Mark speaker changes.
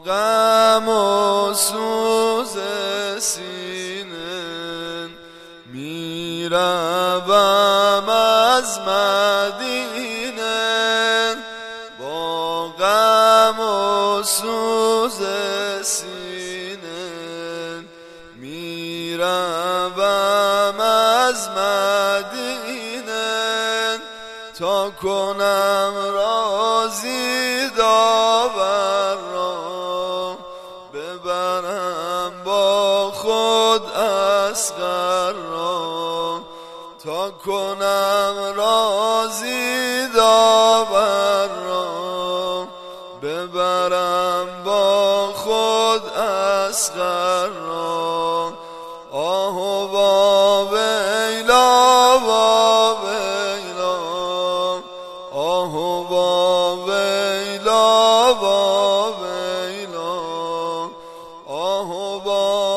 Speaker 1: غم و سوز سینه میروم از مدینه، با غم و سوز سینه میروم از مدینه، تا کنم راضی داور را، ببرم با خود اصغر را، تا کنم راضی داور را، ببرم با خود اصغر را. آه و ویلا و ویلا، آه و ویلا و ویلا، آه و